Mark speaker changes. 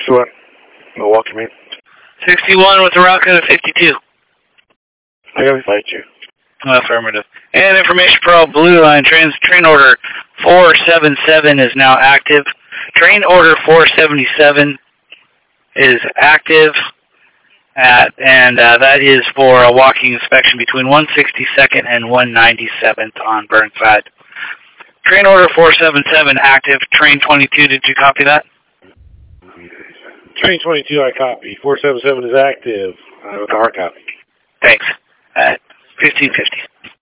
Speaker 1: 61, Milwaukee, Maine.
Speaker 2: 61 with the route code of 52.
Speaker 1: I gotta fight you.
Speaker 2: Affirmative. And information for all Blue Line trains, train order 477 is now active. Train order 477 is active, and that is for a walking inspection between 162nd and 197th on Burnside. Train order 477 active. Train 22, did you copy that?
Speaker 1: Train 22, I copy. 477 is active. I have a hard copy.
Speaker 2: Thanks. At 1550.